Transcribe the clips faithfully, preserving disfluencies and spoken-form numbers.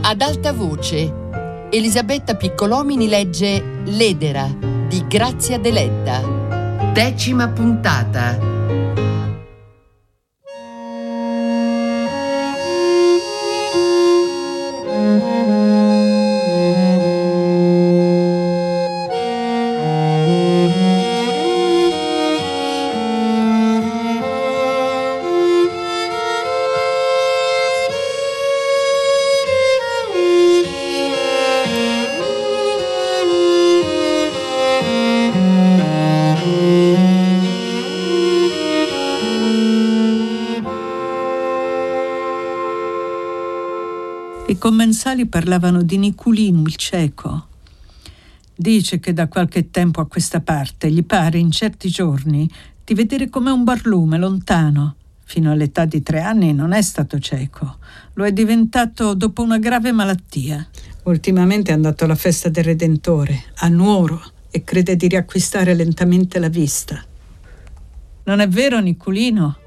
Ad alta voce, Elisabetta Piccolomini legge L'Edera di Grazia Deledda. Decima puntata. I commensali parlavano di Niculino il cieco. Dice che da qualche tempo a questa parte gli pare in certi giorni di vedere come un barlume lontano. Fino all'età di tre anni non è stato cieco. Lo è diventato dopo una grave malattia. Ultimamente è andato alla festa del Redentore, a Nuoro, e crede di riacquistare lentamente la vista. Non è vero, Niculino?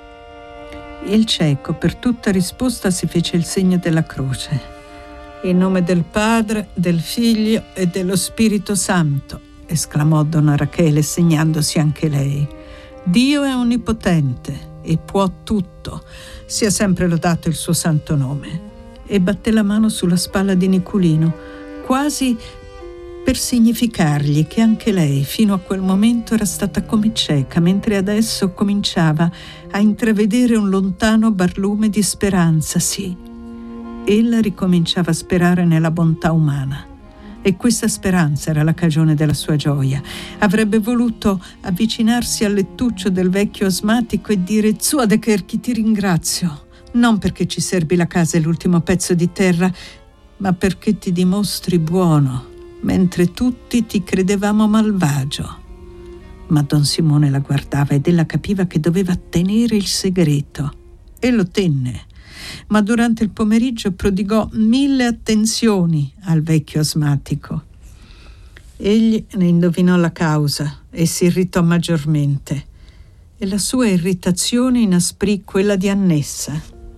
Il cieco per tutta risposta si fece il segno della croce. In nome del Padre, del Figlio e dello Spirito Santo, esclamò donna Rachele segnandosi anche lei. Dio è onnipotente e può tutto, sia sempre lodato il suo santo nome. E batté la mano sulla spalla di Niculino, quasi per significargli che anche lei fino a quel momento era stata come cieca, mentre adesso cominciava a intravedere un lontano barlume di speranza. Sì, ella ricominciava a sperare nella bontà umana, e questa speranza era la cagione della sua gioia. Avrebbe voluto avvicinarsi al lettuccio del vecchio asmatico e dire: Zuade Kerchi, ti ringrazio, non perché ci serbi la casa e l'ultimo pezzo di terra, ma perché ti dimostri buono, mentre tutti ti credevamo malvagio. Ma don Simone la guardava ed ella capiva che doveva tenere il segreto. E lo tenne, ma durante il pomeriggio prodigò mille attenzioni al vecchio asmatico. Egli ne indovinò la causa e si irritò maggiormente, e la sua irritazione inasprì quella di Annessa.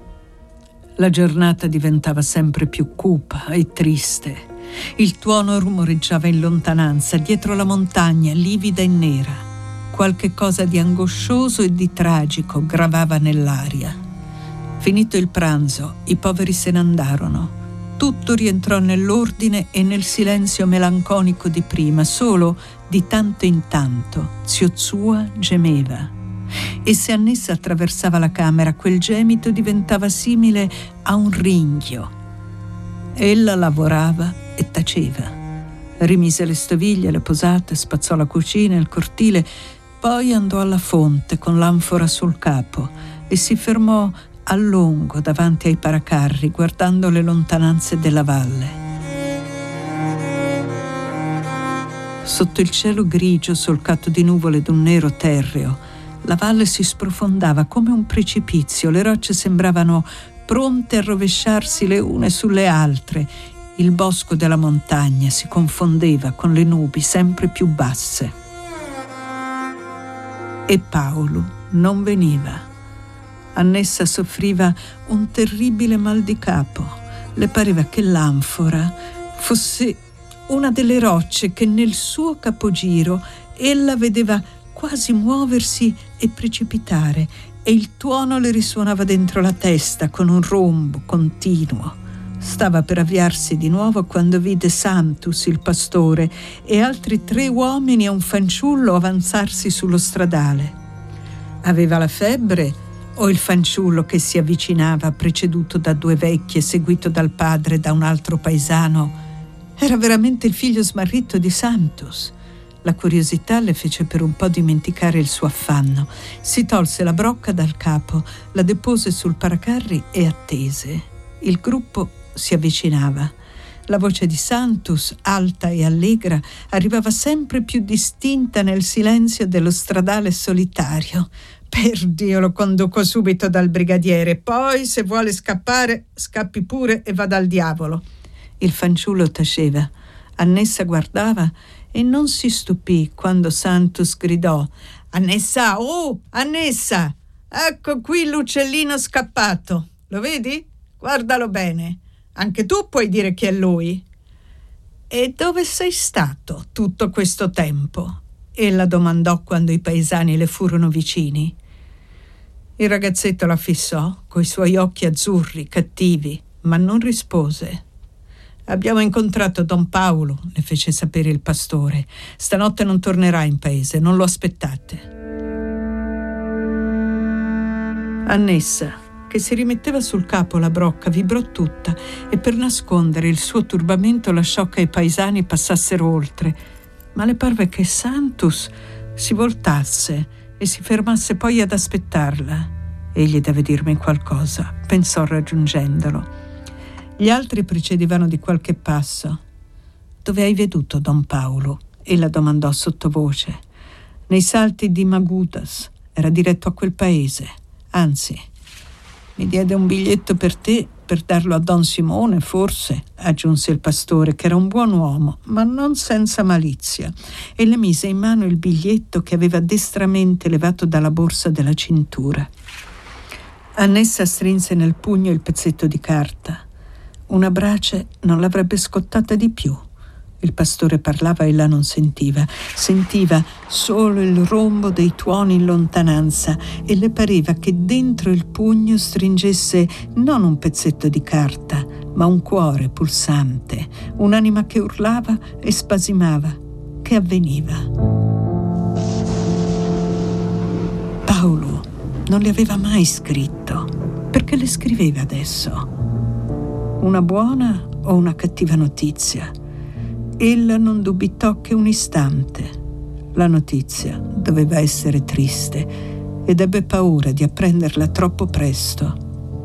La giornata diventava sempre più cupa e triste. Il tuono rumoreggiava in lontananza, dietro la montagna, livida e nera. Qualche cosa di angoscioso e di tragico gravava nell'aria. Finito il pranzo, i poveri se ne andarono. Tutto rientrò nell'ordine e nel silenzio melanconico di prima. Solo, di tanto in tanto, zio Zua gemeva. E se Annessa attraversava la camera, quel gemito diventava simile a un ringhio. Ella lavorava e taceva. Rimise le stoviglie, le posate, spazzò la cucina, il cortile, poi andò alla fonte con l'anfora sul capo e si fermò a lungo davanti ai paracarri, guardando le lontananze della valle. Sotto il cielo grigio solcato di nuvole d'un nero terreo, la valle si sprofondava come un precipizio, le rocce sembravano pronte a rovesciarsi le une sulle altre. Il bosco della montagna si confondeva con le nubi sempre più basse. E Paolo non veniva. Annessa soffriva un terribile mal di capo. Le pareva che l'anfora fosse una delle rocce che nel suo capogiro ella vedeva quasi muoversi e precipitare, e il tuono le risuonava dentro la testa con un rombo continuo. Stava per avviarsi di nuovo quando vide Santus, il pastore, e altri tre uomini e un fanciullo avanzarsi sullo stradale. Aveva la febbre o il fanciullo che si avvicinava, preceduto da due vecchie, seguito dal padre e da un altro paesano, era veramente il figlio smarrito di Santus? La curiosità le fece per un po' dimenticare il suo affanno. Si tolse la brocca dal capo, la depose sul paracarri e attese. Il gruppo si avvicinava. La voce di Santus, alta e allegra, arrivava sempre più distinta nel silenzio dello stradale solitario. Per Dio, lo conduco subito dal brigadiere, poi se vuole scappare, scappi pure e vada al diavolo. Il fanciullo taceva. Annessa guardava e non si stupì quando Santus gridò: Annessa, oh, Annessa, ecco qui l'uccellino scappato. Lo vedi? Guardalo bene. Anche tu puoi dire chi è lui. E dove sei stato tutto questo tempo? Ella domandò quando i paesani le furono vicini. Il ragazzetto la fissò coi suoi occhi azzurri, cattivi, ma non rispose. Abbiamo incontrato Don Paolo, le fece sapere il pastore. Stanotte non tornerà in paese, non lo aspettate. Annessa, che si rimetteva sul capo la brocca, vibrò tutta e per nascondere il suo turbamento lasciò che i paesani passassero oltre, ma le parve che Santos si voltasse e si fermasse poi ad aspettarla. Egli deve dirmi qualcosa, pensò raggiungendolo. Gli altri precedevano di qualche passo. Dove hai veduto Don Paolo? Ella domandò sottovoce. Nei salti di Magudas. Era diretto a quel paese. Anzi, mi diede un biglietto per te, per darlo a Don Simone, forse, aggiunse il pastore, che era un buon uomo, ma non senza malizia, e le mise in mano il biglietto che aveva destramente levato dalla borsa della cintura. Annessa strinse nel pugno il pezzetto di carta. Una brace non l'avrebbe scottata di più. Il pastore parlava e ella non sentiva. Sentiva solo il rombo dei tuoni in lontananza e le pareva che dentro il pugno stringesse non un pezzetto di carta, ma un cuore pulsante, un'anima che urlava e spasimava. Che avveniva? Paolo non le aveva mai scritto. Perché le scriveva adesso? Una buona o una cattiva notizia? Ella non dubitò che un istante. La notizia doveva essere triste ed ebbe paura di apprenderla troppo presto.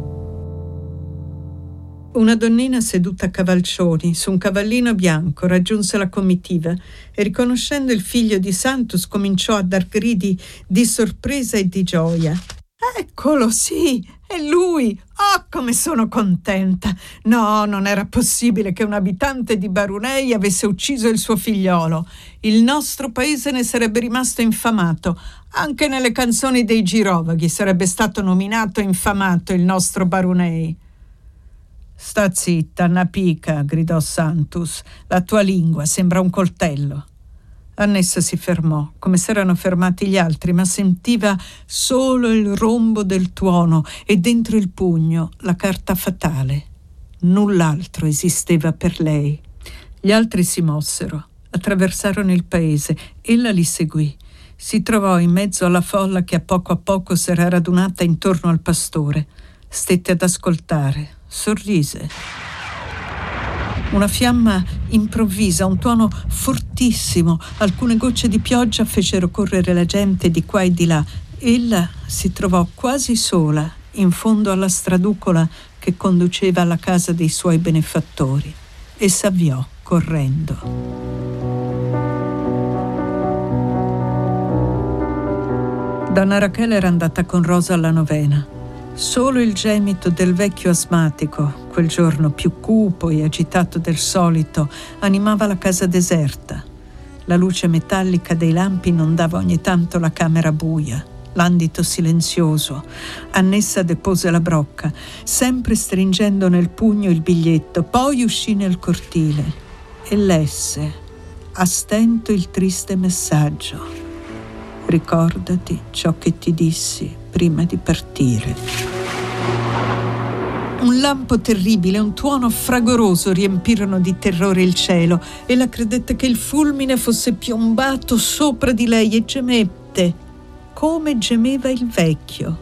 Una donnina seduta a cavalcioni su un cavallino bianco raggiunse la comitiva e, riconoscendo il figlio di Santos, cominciò a dar gridi di sorpresa e di gioia. Eccolo, sì, è lui! Oh, come sono contenta! No, non era possibile che un abitante di Barunei avesse ucciso il suo figliolo. Il nostro paese ne sarebbe rimasto infamato. Anche nelle canzoni dei girovaghi sarebbe stato nominato infamato il nostro Barunei. Sta zitta, Napica, gridò Santos. La tua lingua sembra un coltello. Annessa si fermò, come s'erano fermati gli altri, ma sentiva solo il rombo del tuono e dentro il pugno la carta fatale. Null'altro esisteva per lei. Gli altri si mossero, attraversarono il paese. Ella li seguì. Si trovò in mezzo alla folla che a poco a poco s'era radunata intorno al pastore. Stette ad ascoltare, sorrise. Una fiamma improvvisa, un tuono fortissimo, alcune gocce di pioggia fecero correre la gente di qua e di là. Ella si trovò quasi sola in fondo alla straducola che conduceva alla casa dei suoi benefattori e s'avviò correndo. Donna Rachele era andata con Rosa alla novena. Solo il gemito del vecchio asmatico, quel giorno più cupo e agitato del solito, animava la casa deserta. La luce metallica dei lampi inondava ogni tanto la camera buia, l'andito silenzioso. Annessa depose la brocca, sempre stringendo nel pugno il biglietto, poi uscì nel cortile e lesse a stento il triste messaggio. Ricordati ciò che ti dissi prima di partire. Un lampo terribile, un tuono fragoroso riempirono di terrore il cielo e la credette che il fulmine fosse piombato sopra di lei e gemette, come gemeva il vecchio.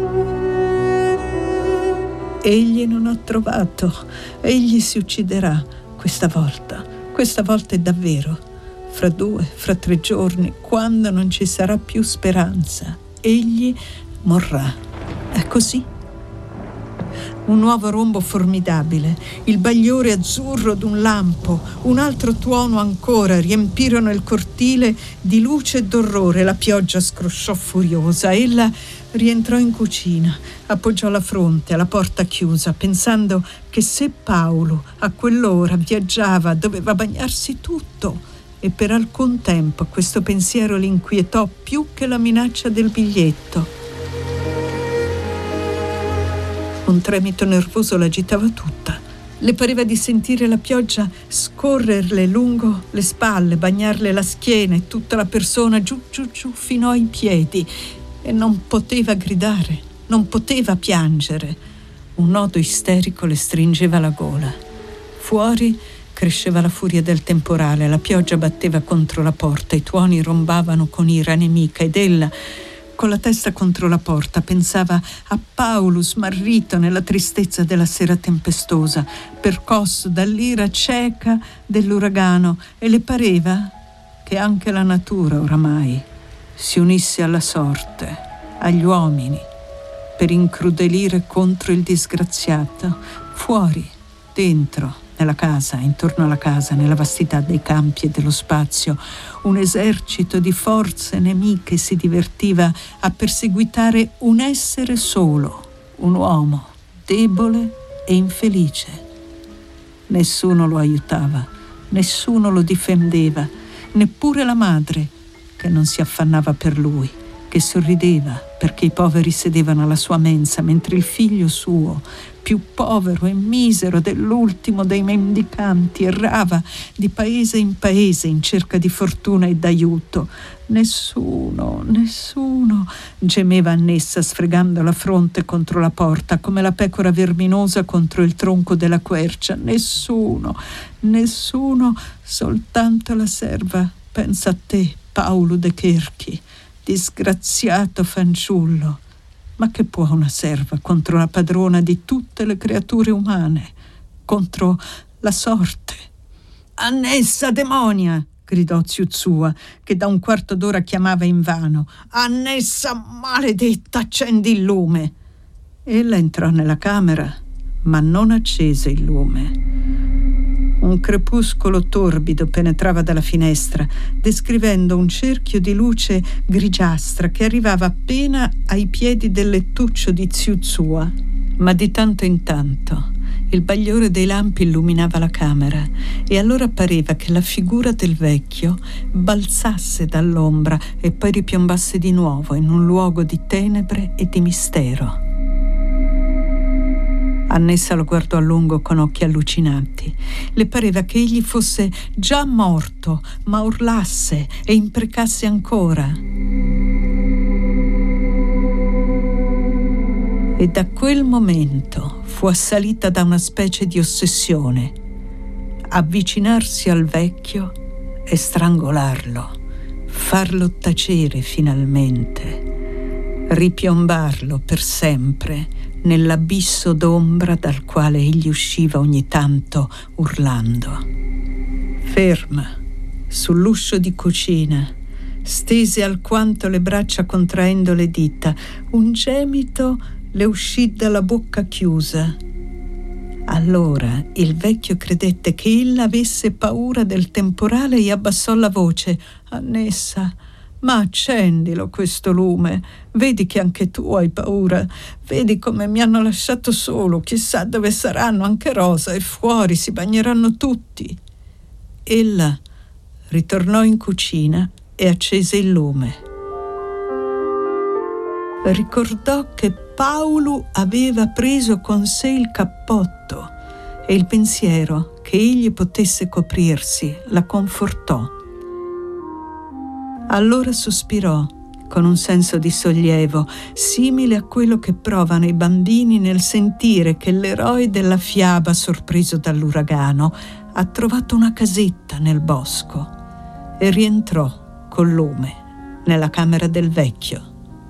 Egli non ha trovato, egli si ucciderà questa volta, questa volta è davvero. Fra due, fra tre giorni, quando non ci sarà più speranza, egli morrà. È così. Un nuovo rombo formidabile, il bagliore azzurro d'un lampo, un altro tuono ancora riempirono il cortile di luce e d'orrore. La pioggia scrosciò furiosa. Ella rientrò in cucina, appoggiò la fronte alla porta chiusa, pensando che se Paolo a quell'ora viaggiava doveva bagnarsi tutto. E per alcun tempo questo pensiero l'inquietò più che la minaccia del biglietto. Un tremito nervoso l'agitava tutta. Le pareva di sentire la pioggia scorrerle lungo le spalle, bagnarle la schiena e tutta la persona giù giù giù fino ai piedi, e non poteva gridare, non poteva piangere. Un nodo isterico le stringeva la gola. Fuori cresceva la furia del temporale, la pioggia batteva contro la porta, i tuoni rombavano con ira nemica ed ella, con la testa contro la porta, pensava a Paolo smarrito nella tristezza della sera tempestosa, percosso dall'ira cieca dell'uragano, e le pareva che anche la natura oramai si unisse alla sorte, agli uomini, per incrudelire contro il disgraziato. Fuori, dentro, nella casa, intorno alla casa, nella vastità dei campi e dello spazio, un esercito di forze nemiche si divertiva a perseguitare un essere solo, un uomo debole e infelice. Nessuno lo aiutava, nessuno lo difendeva, neppure la madre, che non si affannava per lui, che sorrideva perché i poveri sedevano alla sua mensa, mentre il figlio suo, più povero e misero dell'ultimo dei mendicanti, errava di paese in paese in cerca di fortuna e d'aiuto. Nessuno, nessuno, gemeva Annessa sfregando la fronte contro la porta come la pecora verminosa contro il tronco della quercia. Nessuno, nessuno, soltanto la serva. Pensa a te, Paolo De Cherchi, disgraziato fanciullo. Ma che può una serva contro la padrona di tutte le creature umane, contro la sorte? Annessa demonia! Gridò Ziuzua, che da un quarto d'ora chiamava invano. Annessa maledetta, accendi il lume! Ella entrò nella camera, ma non accese il lume. Un crepuscolo torbido penetrava dalla finestra, descrivendo un cerchio di luce grigiastra che arrivava appena ai piedi del lettuccio di Ziuzua. Ma di tanto in tanto il bagliore dei lampi illuminava la camera, e allora pareva che la figura del vecchio balzasse dall'ombra e poi ripiombasse di nuovo in un luogo di tenebre e di mistero. Annessa lo guardò a lungo con occhi allucinanti. Le pareva che egli fosse già morto, ma urlasse e imprecasse ancora. E da quel momento fu assalita da una specie di ossessione: avvicinarsi al vecchio e strangolarlo, farlo tacere finalmente, ripiombarlo per sempre nell'abisso d'ombra dal quale egli usciva ogni tanto urlando. Ferma, sull'uscio di cucina, stese alquanto le braccia contraendo le dita, un gemito le uscì dalla bocca chiusa. Allora il vecchio credette che ella avesse paura del temporale e abbassò la voce. Annessa, ma accendilo questo lume, vedi che anche tu hai paura, vedi come mi hanno lasciato solo, chissà dove saranno anche Rosa, e fuori si bagneranno tutti. Ella ritornò in cucina e accese il lume. Ricordò che Paolo aveva preso con sé il cappotto e il pensiero che egli potesse coprirsi la confortò. Allora sospirò con un senso di sollievo, simile a quello che provano i bambini nel sentire che l'eroe della fiaba, sorpreso dall'uragano, ha trovato una casetta nel bosco, e rientrò col lume nella camera del vecchio.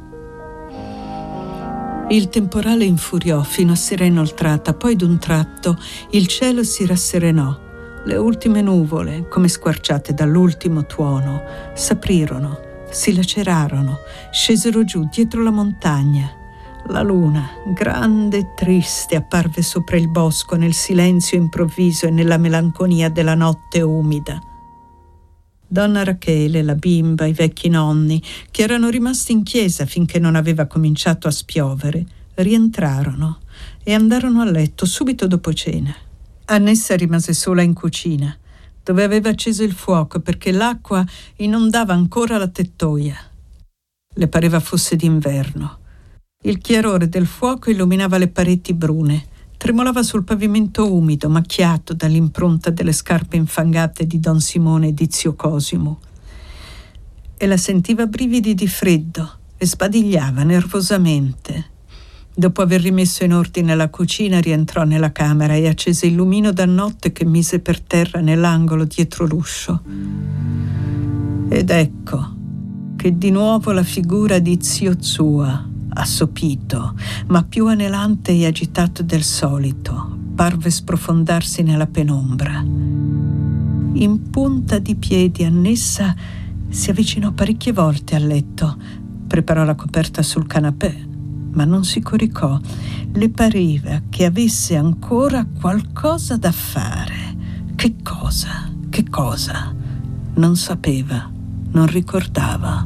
Il temporale infuriò fino a sera inoltrata, poi d'un tratto il cielo si rasserenò. Le ultime nuvole, come squarciate dall'ultimo tuono, s'aprirono, si lacerarono, scesero giù dietro la montagna. La luna, grande e triste, apparve sopra il bosco nel silenzio improvviso e nella melanconia della notte umida. Donna Rachele, la bimba, i vecchi nonni, che erano rimasti in chiesa finché non aveva cominciato a spiovere, rientrarono e andarono a letto subito dopo cena. Annessa rimase sola in cucina, dove aveva acceso il fuoco perché l'acqua inondava ancora la tettoia. Le pareva fosse d'inverno. Il chiarore del fuoco illuminava le pareti brune, tremolava sul pavimento umido, macchiato dall'impronta delle scarpe infangate di Don Simone e di zio Cosimo. E la sentiva brividi di freddo e sbadigliava nervosamente. Dopo aver rimesso in ordine la cucina, rientrò nella camera e accese il lumino da notte che mise per terra nell'angolo dietro l'uscio. Ed ecco che di nuovo la figura di zio Zua, assopito, ma più anelante e agitato del solito, parve sprofondarsi nella penombra. In punta di piedi annessa si avvicinò parecchie volte al letto, preparò la coperta sul canapè, ma non si coricò. Le pareva che avesse ancora qualcosa da fare. Che cosa? Che cosa? Non sapeva, non ricordava.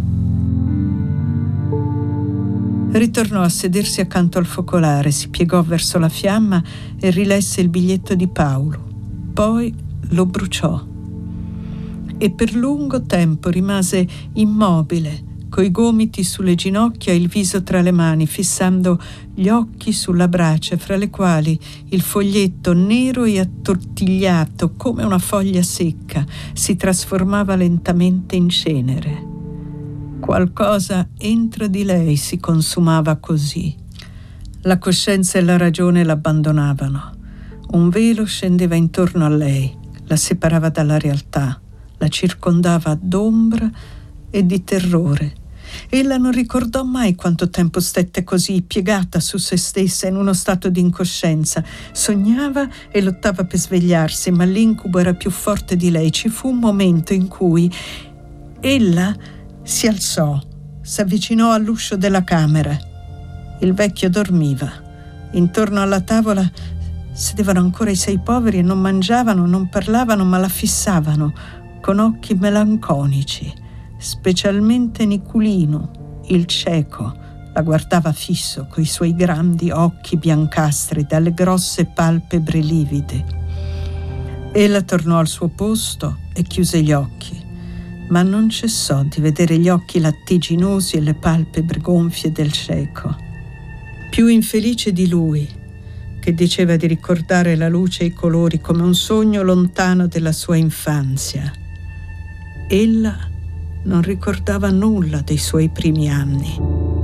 Ritornò a sedersi accanto al focolare, si piegò verso la fiamma e rilesse il biglietto di Paolo. Poi lo bruciò. E per lungo tempo rimase immobile, coi gomiti sulle ginocchia e il viso tra le mani, fissando gli occhi sulla brace, fra le quali il foglietto nero e attortigliato come una foglia secca si trasformava lentamente in cenere. Qualcosa entro di lei si consumava così. La coscienza e la ragione l'abbandonavano. Un velo scendeva intorno a lei, la separava dalla realtà, la circondava d'ombra e di terrore. Ella non ricordò mai quanto tempo stette così, piegata su se stessa in uno stato di incoscienza. Sognava e lottava per svegliarsi, ma l'incubo era più forte di lei. Ci fu un momento in cui ella si alzò, si avvicinò all'uscio della camera. Il vecchio dormiva. Intorno alla tavola sedevano ancora i sei poveri e non mangiavano, non parlavano, ma la fissavano con occhi melanconici. Specialmente Niculino, il cieco, la guardava fisso coi suoi grandi occhi biancastri dalle grosse palpebre livide. Ella tornò al suo posto e chiuse gli occhi, ma non cessò di vedere gli occhi lattiginosi e le palpebre gonfie del cieco. Più infelice di lui, che diceva di ricordare la luce e i colori come un sogno lontano della sua infanzia. Ella non ricordava nulla dei suoi primi anni.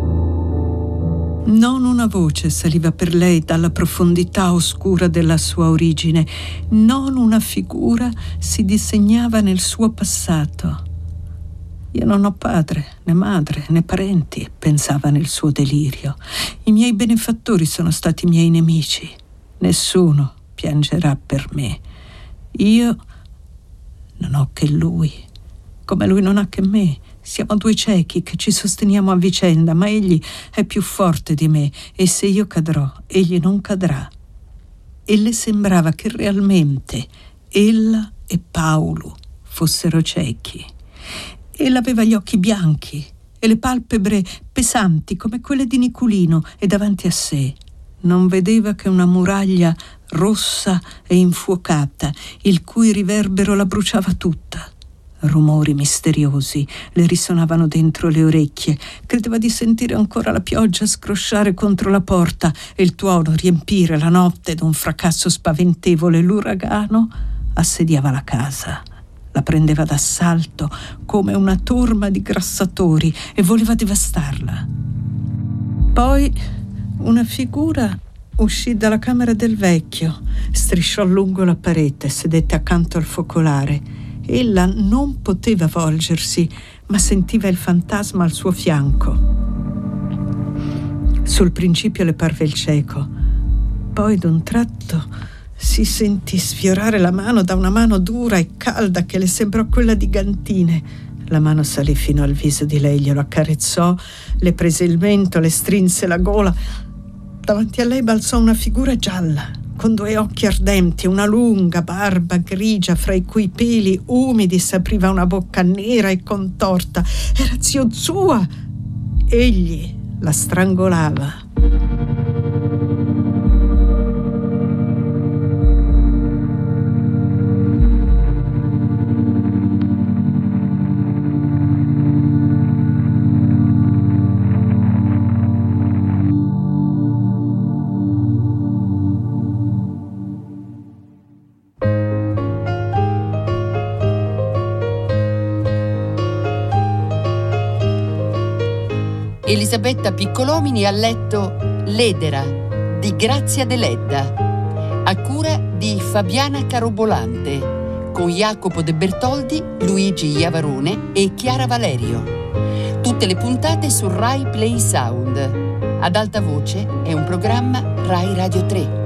Non una voce saliva per lei dalla profondità oscura della sua origine, non una figura si disegnava nel suo passato. Io non ho padre, né madre, né parenti, pensava nel suo delirio. I miei benefattori sono stati miei nemici. Nessuno piangerà per me. Io non ho che lui. Come lui non ha che me. Siamo due ciechi che ci sosteniamo a vicenda, ma egli è più forte di me e se io cadrò, egli non cadrà. E le sembrava che realmente ella e Paolo fossero ciechi. Ella aveva gli occhi bianchi e le palpebre pesanti come quelle di Niculino e davanti a sé non vedeva che una muraglia rossa e infuocata, il cui riverbero la bruciava tutta. Rumori misteriosi le risonavano dentro le orecchie. Credeva di sentire ancora la pioggia scrosciare contro la porta e il tuono riempire la notte d'un fracasso spaventevole. L'uragano assediava la casa, la prendeva d'assalto come una torma di grassatori e voleva devastarla. Poi una figura uscì dalla camera del vecchio, strisciò lungo la parete, sedette accanto al focolare. Ella non poteva volgersi, ma sentiva il fantasma al suo fianco. Sul principio le parve il cieco, poi d'un tratto si sentì sfiorare la mano da una mano dura e calda che le sembrò quella di Gantine. La mano salì fino al viso di lei, glielo accarezzò, le prese il mento, le strinse la gola. Davanti a lei balzò una figura gialla, con due occhi ardenti e una lunga barba grigia fra i cui peli umidi s'apriva una bocca nera e contorta. Era zio Zua. Egli la strangolava. Elisabetta Piccolomini ha letto L'edera di Grazia Deledda, a cura di Fabiana Carobolante, con Jacopo De Bertoldi, Luigi Iavarone e Chiara Valerio. Tutte le puntate su Rai Play Sound. Ad alta voce è un programma Rai Radio tre.